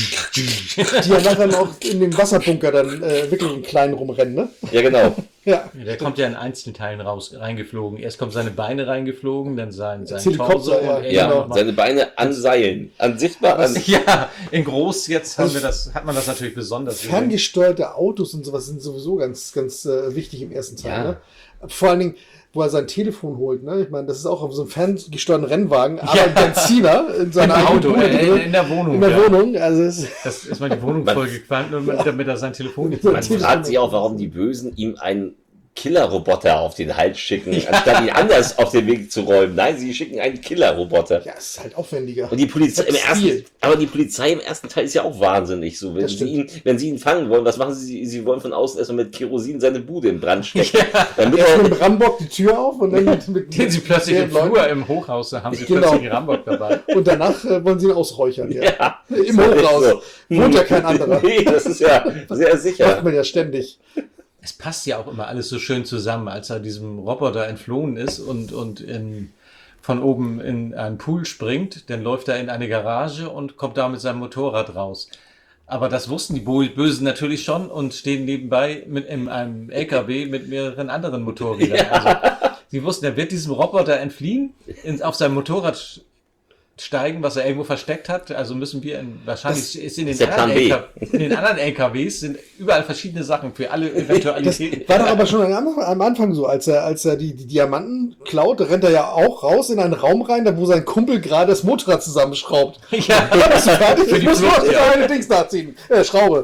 Die ja nachher auch in dem Wasserbunker dann wirklich im Kleinen rumrennen, ne? ja, genau. Ja. Der kommt ja in Einzelteilen reingeflogen. Erst kommen seine Beine reingeflogen, dann sein Helikopter, Torso ja, und Ja, genau. seine Beine an Seilen. An sichtbar an. Ja, in groß jetzt hat man das natürlich besonders gesehen. Ferngesteuerte Autos und sowas sind sowieso ganz, ganz wichtig im ersten Teil. Ja. Ne? Vor allen Dingen, wo er sein Telefon holt. Ne? Ich meine, das ist auch auf so einem ferngesteuerten Rennwagen, aber ein Benziner in seiner Im eigenen Auto, Bude drin. in der Wohnung. In der ja. Wohnung. Also es Das ist mal die Wohnung vollgequalmt, damit er sein Telefon nicht Man fragt sich auch, warum die Bösen ihm einen Killerroboter auf den Hals schicken, anstatt ihn anders auf den Weg zu räumen. Nein, sie schicken einen Killerroboter. ja, es ist halt aufwendiger. Und die Polizei Textil. aber die Polizei im ersten Teil ist ja auch wahnsinnig so. Wenn Das sie ihn fangen wollen, was machen sie? Sie wollen von außen erstmal mit Kerosin seine Bude in Brand stecken. Damit Erst er, mit dem Rambock die Tür auf und dann mit Den sie plötzlich im Leuten. Flur im Hochhaus, da haben sie Genau. plötzlich einen Rambock dabei. Und danach wollen sie ihn ausräuchern. Ja. ja, Im das ist Hochhaus. so. Wohnt ja kein anderer. Nee, das ist ja sehr sicher. Macht man ja ständig. Es passt ja auch immer alles so schön zusammen, als er diesem Roboter entflohen ist und von oben in einen Pool springt, dann läuft er in eine Garage und kommt da mit seinem Motorrad raus. Aber das wussten die Bösen natürlich schon und stehen nebenbei in einem LKW mit mehreren anderen Motorrädern. Ja. Also, sie wussten, er wird diesem Roboter entfliehen, auf seinem Motorrad steigen, was er irgendwo versteckt hat. Also müssen wir wahrscheinlich ist in den der Plan B. in den anderen LKWs sind überall verschiedene Sachen für alle Eventualitäten. Das war doch aber schon am Anfang so, als er die Diamanten klaut, rennt er ja auch raus in einen Raum rein, da wo sein Kumpel gerade das Motorrad zusammenschraubt. Ja, bist du fertig? für die Ich muss Flucht, noch ja. eine Dings nachziehen. Schraube.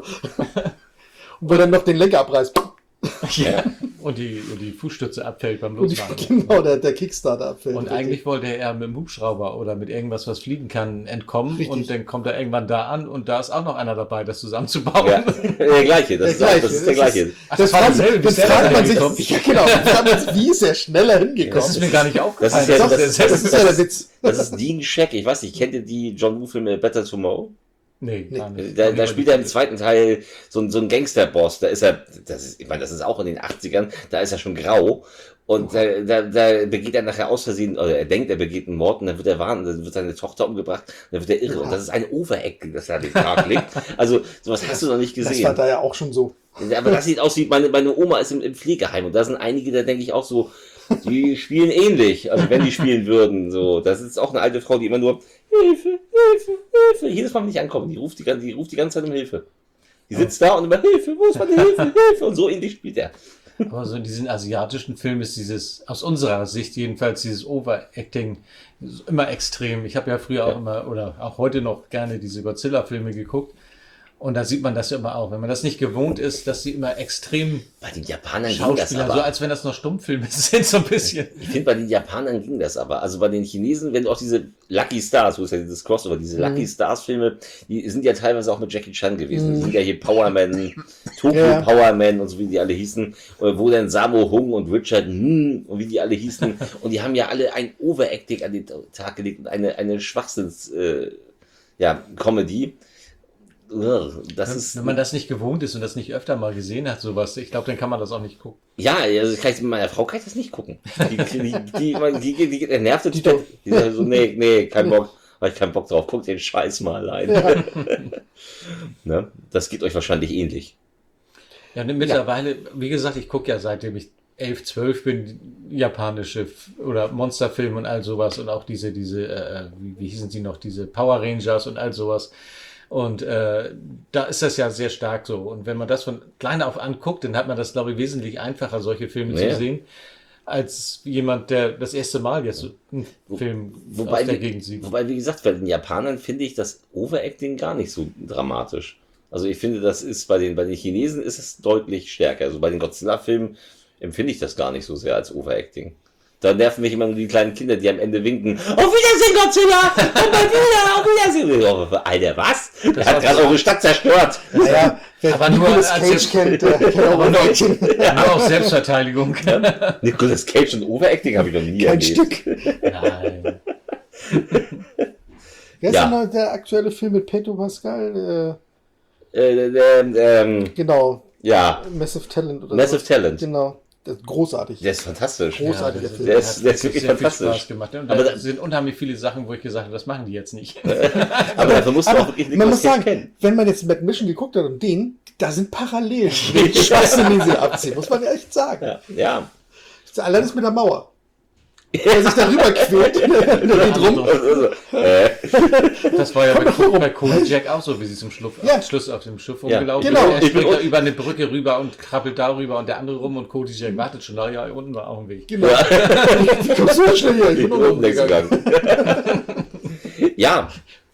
Und wo er dann noch den Lenker abreißt. Ja. Und die Fußstütze abfällt beim Losfahren. Genau, der Kickstarter abfällt. Und eigentlich wollte er mit dem Hubschrauber oder mit irgendwas, was fliegen kann, entkommen. Richtig. Und dann kommt er irgendwann da an und da ist auch noch einer dabei, das zusammenzubauen. Ja, der gleiche, das ist der gleiche. Das fragt man sich, ja genau, wie ist er schneller hingekommen? Das ist mir gar nicht aufgefallen. Das ist ja der Witz. Das ist Dean Shack, ich weiß nicht, kennt ihr die John Woo-Filme Better Tomorrow? Nee, gar nicht. Da spielt er im zweiten Teil so ein Gangsterboss, da ist er, ich meine, das ist auch in den 80ern, da ist er schon grau und da begeht er nachher aus Versehen, oder er denkt, er begeht einen Mord und dann wird er warnen, dann wird seine Tochter umgebracht, dann wird er irre und das ist ein Overacting, das er an den Tag legt. Also sowas hast du noch nicht gesehen. Das war da ja auch schon so. Aber das sieht aus wie, meine Oma ist im Pflegeheim und da sind einige, da denke ich auch so, die spielen ähnlich, also wenn die spielen würden, so. Das ist auch eine alte Frau, die immer nur Hilfe, Hilfe, Hilfe, jedes Mal, wenn ich ankomme, die ruft die ganze Zeit um Hilfe. Die sitzt da und immer Hilfe, wo ist meine Hilfe, Hilfe, und so ähnlich spielt er. Aber so in diesen asiatischen Filmen ist dieses, aus unserer Sicht jedenfalls, dieses Overacting immer extrem. Ich habe ja früher auch immer, oder auch heute noch gerne diese Godzilla-Filme geguckt. Und da sieht man das ja immer auch, wenn man das nicht gewohnt ist, dass sie immer extrem bei den Japanern ging das aber. So als wenn das noch Stummfilme sind, so ein bisschen. Ich finde, bei den Japanern ging das aber. Also bei den Chinesen, wenn du auch diese Lucky Stars, wo ist ja dieses Crossover, diese Lucky Stars Filme, die sind ja teilweise auch mit Jackie Chan gewesen. Die sind ja hier Powerman, Tokyo Powerman und so wie die alle hießen, wo dann Sammo Hung und Richard und wie die alle hießen. Und die haben ja alle ein Overacting an den Tag gelegt und eine Schwachsinns Comedy. Wenn man das nicht gewohnt ist und das nicht öfter mal gesehen hat, sowas, ich glaube, dann kann man das auch nicht gucken. Ja, also mit meiner Frau kann ich das nicht gucken. Die nervt und die sagt so, nee, kein Bock, habe ich keinen Bock drauf, guckt den Scheiß mal allein. Ja. Ne? Das geht euch wahrscheinlich ähnlich. Ja, mittlerweile, wie gesagt, ich gucke ja seitdem ich 11, 12 bin, japanische oder Monsterfilme und all sowas und auch diese wie hießen sie noch, diese Power Rangers und all sowas. Und da ist das ja sehr stark so. Und wenn man das von klein auf anguckt, dann hat man das, glaube ich, wesentlich einfacher, solche Filme zu sehen, als jemand, der das erste Mal jetzt einen Film aus der Gegend sieht. Wobei, wie gesagt, bei den Japanern finde ich das Overacting gar nicht so dramatisch. Also ich finde, das ist bei den Chinesen ist es deutlich stärker. Also bei den Godzilla-Filmen empfinde ich das gar nicht so sehr als Overacting. Da nerven mich immer nur die kleinen Kinder, die am Ende winken. Auf Wiedersehen, Godzilla! Und mal wieder, auf Wiedersehen! Alter, was? Der hat gerade eure Stadt zerstört. Naja, aber nur Nicolas Cage kennt nur auf Selbstverteidigung. Nicolas Cage und Overacting habe ich noch nie erlebt. Stück. Nein. Wer ist denn noch der aktuelle Film mit Pedro Pascal? Genau. Ja. Massive Talent. Oder Massive Talent. Genau. Das ist großartig. Der ist fantastisch. Großartiger Film. Der ist wirklich fantastisch. Spaß gemacht. Und da sind unheimlich viele Sachen, wo ich gesagt habe, das machen die jetzt nicht. Aber dafür musst du auch wirklich man muss sagen, kennen. Wenn man jetzt Mad Mission geguckt hat und da sind Parallelen. Scheiße, die sie abziehen, muss man echt sagen. Ja. Allein das mit der Mauer. Der sich darüber quält. Das war ja bei Cody Jack auch so, wie sie zum Schluss auf dem Schiff rumgelaufen sind. Genau. Er springt da über eine Brücke rüber und krabbelt darüber und der andere rum und Cody Jack wartet schon da. Ja, unten war auch ein Weg. Genau. Ich komm so schnell hier. Ich bin unten gegangen. Ja.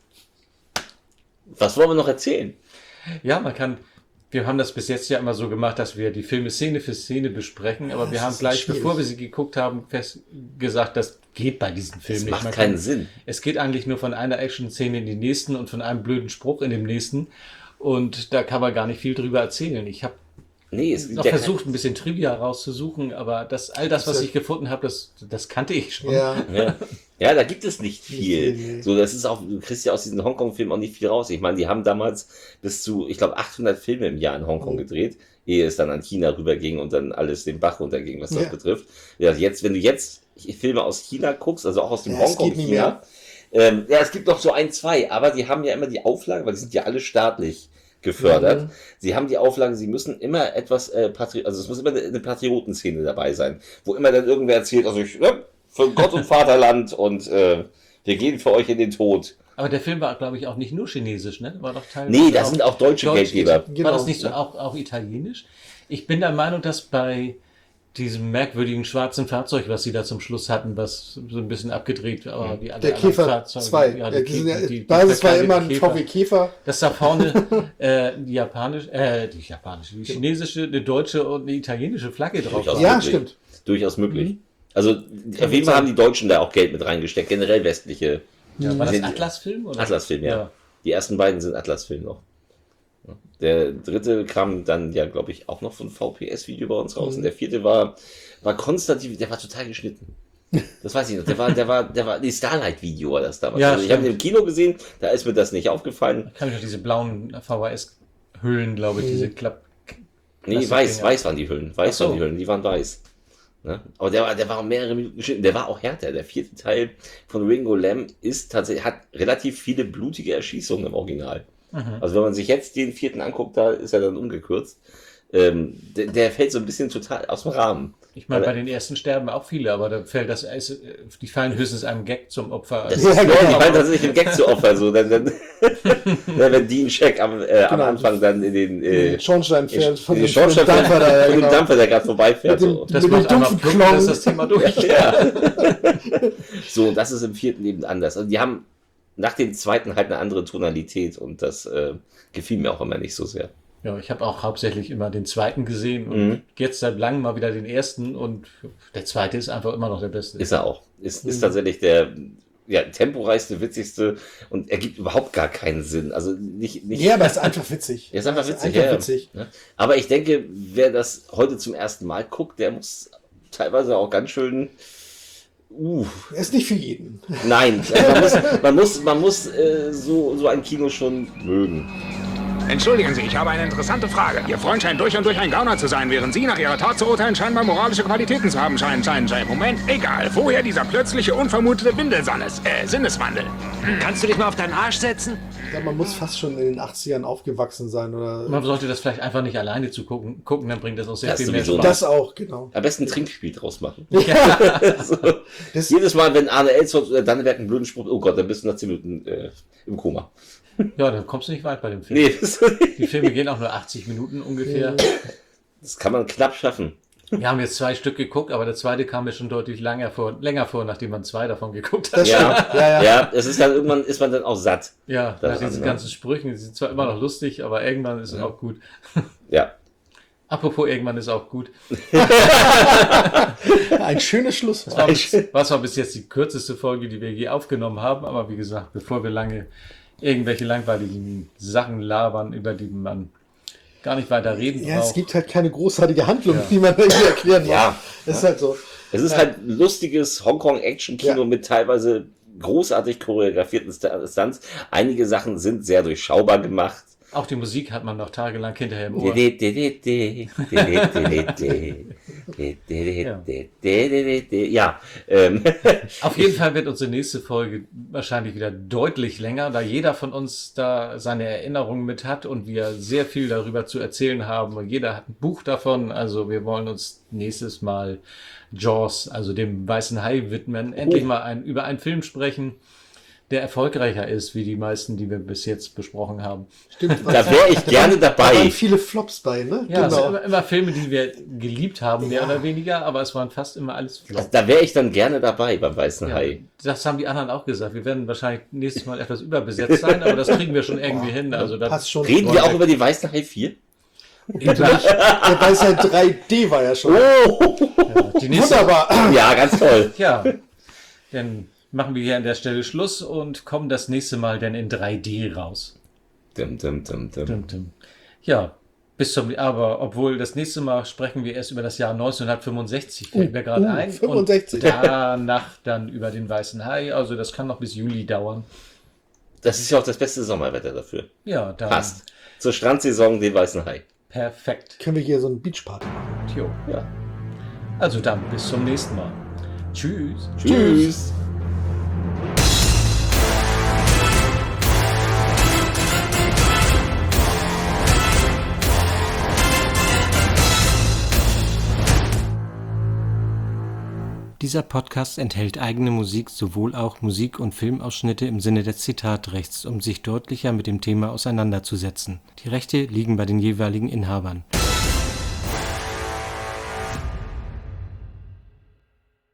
Was wollen wir noch erzählen? Ja, wir haben das bis jetzt ja immer so gemacht, dass wir die Filme Szene für Szene besprechen, aber wir haben gleich, bevor wir sie geguckt haben, gesagt, das geht bei diesen Filmen nicht. Das macht keinen Sinn. Es geht eigentlich nur von einer Action-Szene in die nächsten und von einem blöden Spruch in dem nächsten und da kann man gar nicht viel drüber erzählen. Ich habe noch versucht, ein bisschen Trivia rauszusuchen, aber all das, was ich gefunden habe, das kannte ich schon. Ja, da gibt es nicht viel. So, das ist auch, du kriegst ja aus diesen Hongkong-Filmen auch nicht viel raus. Ich meine, die haben damals bis zu, ich glaube, 800 Filme im Jahr in Hongkong gedreht, ehe es dann an China rüberging und dann alles den Bach runterging, was das betrifft. Ja, wenn du jetzt Filme aus China guckst, also auch aus dem Hongkong-China, es gibt noch so 1, 2, aber die haben ja immer die Auflage, weil die sind ja alle staatlich gefördert. Sie haben die Auflage, sie müssen immer etwas, also es muss immer eine Patriotenszene dabei sein, wo immer dann irgendwer erzählt, also ich, für Gott und Vaterland und wir Wir gehen für euch in den Tod. Aber der Film war, glaube ich, auch nicht nur chinesisch, ne? War doch teilweise. Nee, da sind auch deutsche Geldgeber. War das nicht so auch italienisch? Ich bin der Meinung, dass bei diesem merkwürdigen schwarzen Fahrzeug, was sie da zum Schluss hatten, was so ein bisschen abgedreht war, wie alle Der anderen Käfer Fahrzeuge. 2. Ja, Die Basis war immer ein VW Käfer. Das da vorne die chinesische, eine deutsche und eine italienische Flagge drauf. Ja, stimmt. Durchaus möglich. Also auf jeden Fall haben die Deutschen da auch Geld mit reingesteckt, generell westliche. Ja, war das Atlas-Film? Oder? Atlas-Film, ja. Die ersten beiden sind Atlas-Film noch. Der dritte kam dann ja, glaube ich, auch noch von VPS-Video bei uns raus. Und der vierte war Konstantin, der war total geschnitten. Das weiß ich noch. Der war die Starlight-Video war das damals. Ja, also ich habe ihn im Kino gesehen, da ist mir das nicht aufgefallen. Da kann ich noch diese blauen VHS-Hüllen, glaube ich, diese Klapp. Nee, weiß waren die Hüllen. Waren die Hüllen, die waren weiß. Ne? Aber der war auch mehrere Minuten geschnitten. Der war auch härter. Der vierte Teil von Ringo Lam hat relativ viele blutige Erschießungen im Original. Also wenn man sich jetzt den vierten anguckt, da ist er dann umgekürzt. Der fällt so ein bisschen total aus dem Rahmen. Ich meine, bei den ersten sterben auch viele, aber da fällt die fallen höchstens einem Gag zum Opfer. Die fallen tatsächlich im Gag zu Opfer. So, wenn Dean Scheck am Anfang dann in den Schornstein fährt, von den dem Dampfer, der gerade vorbeifährt. Das macht einfach Plunk, dann ist das Thema durch. Ja. So, das ist im vierten eben anders. Also die haben nach dem zweiten halt eine andere Tonalität und das gefiel mir auch immer nicht so sehr. Ja, ich habe auch hauptsächlich immer den zweiten gesehen und jetzt seit langem mal wieder den ersten und der zweite ist einfach immer noch der beste. Ist er auch. Ist tatsächlich der temporeichste, witzigste und ergibt überhaupt gar keinen Sinn. Also nicht. Ja, aber es ist einfach witzig. Er ist einfach witzig. Ja. Aber ich denke, wer das heute zum ersten Mal guckt, der muss teilweise auch ganz schön. Er ist nicht für jeden. Nein, man muss so ein Kino schon mögen. Entschuldigen Sie, ich habe eine interessante Frage. Ihr Freund scheint durch und durch ein Gauner zu sein, während Sie nach Ihrer Tat zu urteilen scheinbar moralische Qualitäten zu haben scheinen. Moment, egal. Woher dieser plötzliche, unvermutete Sinneswandel? Kannst du dich mal auf deinen Arsch setzen? Ja, man muss fast schon in den 80ern aufgewachsen sein. Oder man sollte das vielleicht einfach nicht alleine zu gucken, dann bringt das auch sehr viel mehr Spaß. Das auch, genau. Am besten ein Trinkspiel draus machen. Ja. Jedes Mal, wenn Arne Elsholz oder Dannenberg einen blöden Spruch, oh Gott, dann bist du nach 10 Minuten im Koma. Ja, dann kommst du nicht weit bei dem Film. Nee, die Filme gehen auch nur 80 Minuten ungefähr. Das kann man knapp schaffen. Wir haben jetzt 2 Stück geguckt, aber der zweite kam mir schon deutlich länger vor, nachdem man 2 davon geguckt hat. Ja, es ist dann irgendwann ist man dann auch satt. Ja, nach diesen ganzen Sprüchen, die sind zwar immer noch lustig, aber irgendwann ist es auch gut. Ja. Apropos, irgendwann ist auch gut. Ein schönes Schlusswort. Was war bis jetzt die kürzeste Folge, die wir je aufgenommen haben, aber wie gesagt, bevor wir lange irgendwelche langweiligen Sachen labern, über die man gar nicht weiter reden braucht. Ja, es gibt halt keine großartige Handlung, die man irgendwie erklären muss. Ja. Das ist halt so. Es ist halt ein lustiges Hongkong-Action-Kino mit teilweise großartig choreografierten Stunts. Einige Sachen sind sehr durchschaubar gemacht. Auch die Musik hat man noch tagelang hinterher im Ohr. Ja. Auf jeden Fall wird unsere nächste Folge wahrscheinlich wieder deutlich länger, da jeder von uns da seine Erinnerungen mit hat und wir sehr viel darüber zu erzählen haben und jeder hat ein Buch davon. Also wir wollen uns nächstes Mal Jaws, also dem weißen Hai widmen, endlich mal über einen Film sprechen, der erfolgreicher ist, wie die meisten, die wir bis jetzt besprochen haben. Stimmt. Da wäre ich gerne dabei. Da waren viele Flops bei, ne? Ja, genau. Es sind immer Filme, die wir geliebt haben, mehr oder weniger, aber es waren fast immer alles Flops. Also da wäre ich dann gerne dabei beim Weißen Hai. Das haben die anderen auch gesagt. Wir werden wahrscheinlich nächstes Mal etwas überbesetzt sein, aber das kriegen wir schon irgendwie hin. Also da passt schon. Reden wir auch über die Weißen Hai 4? Der Weiße Hai 3D war ja schon. Wunderbar. Ja, ganz toll. Ja, dann machen wir hier an der Stelle Schluss und kommen das nächste Mal dann in 3D raus. Ja, aber obwohl das nächste Mal sprechen wir erst über das Jahr 1965, fällt mir gerade ein. 65. Und danach dann über den Weißen Hai, also das kann noch bis Juli dauern. Das ist ja auch das beste Sommerwetter dafür. Ja, dann passt. Zur Strandsaison den Weißen Hai. Perfekt. Können wir hier so eine Beachparty machen? Jo. Ja. Also dann, bis zum nächsten Mal. Tschüss. Tschüss. Dieser Podcast enthält eigene Musik, sowohl auch Musik- und Filmausschnitte im Sinne des Zitatrechts, um sich deutlicher mit dem Thema auseinanderzusetzen. Die Rechte liegen bei den jeweiligen Inhabern.